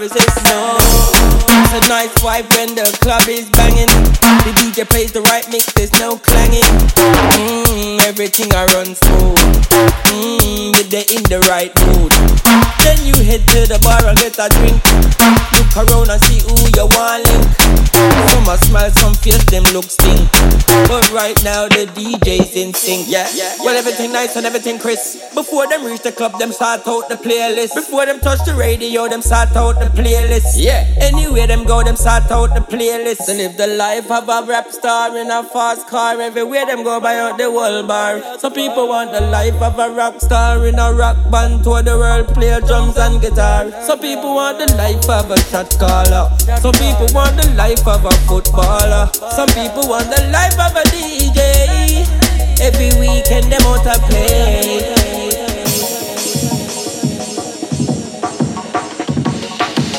resist, no. It's a nice vibe when the club is banging. The DJ plays the right mix, there's no clanging. Everything I run smooth. They're in the right mood. Then you head to the bar and get a drink. Look around and see who you want link. Some a smile, some face, them look stink. But right now the DJ's in sync. Well, everything nice and everything crisp. Before them reach the club, them start out the playlist. Before them touch the radio, them start out the playlist. Anywhere them go, them start out the playlist. They live the life of a rap star in a fast car. Everywhere them go, buy out the whole bar. Some people want the life of a rock star in a rock band, tour the world, play drums and guitar. Some people want the life of a shot caller. Some people want the life of a footballer. Some people want the life of a DJ. Every weekend them out to play.